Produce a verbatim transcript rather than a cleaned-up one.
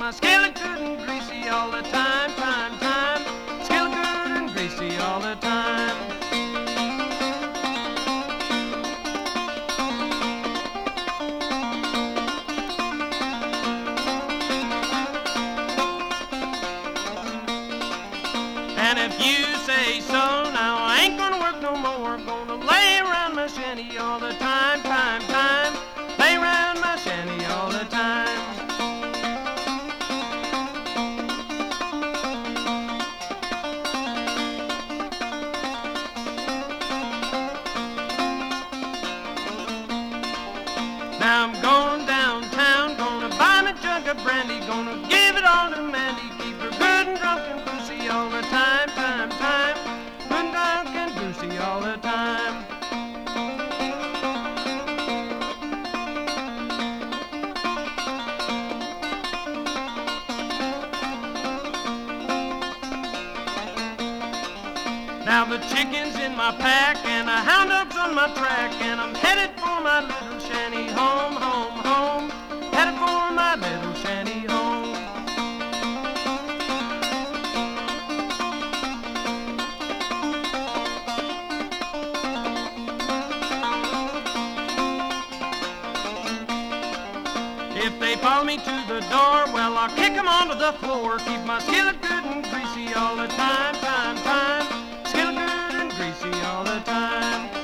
my skillet good and greasy all the time, time, time. Skillet good and greasy all the time. And if you say so, now I ain't gonna work no more. Gonna lay around my shanty all the time, time, time. Lay around my shanty all the time. Now I'm going downtown, gonna buy me a jug of brandy, gonna give it all to Mandy, keep her good and drunk and boozy all the time, time, time. Good and drunk and boozy all the time. Now the chicken's in my pack and a hound dog's on my track, and I'm headed for my little shanty home, home, home. Headed for my little shanty home. If they follow me to the door, well, I'll kick 'em onto the floor. Keep my skillet good and greasy all the time, time, time. Skillet good and greasy all the time.